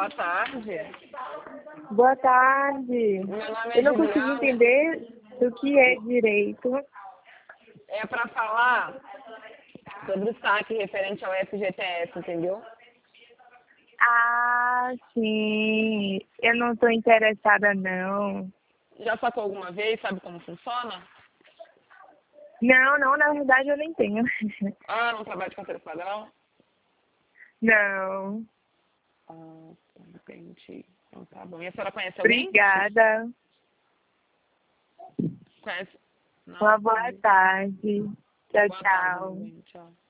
Boa tarde. Boa tarde. Meu nome é Eu não consegui Juliana. entender o que é direito. É para falar sobre o saque referente ao FGTS, entendeu? Ah, sim. Eu não estou interessada, não. Já sacou alguma vez? Sabe como funciona? Não, na verdade eu nem tenho. Ah, não trabalha de carteira padrão? Não. Ah, entendi. Então tá bom. E a senhora conhece alguém? Obrigada. Conhece? Não? Uma boa tarde. Tchau, Boa tarde, tchau. meu bem. Tchau.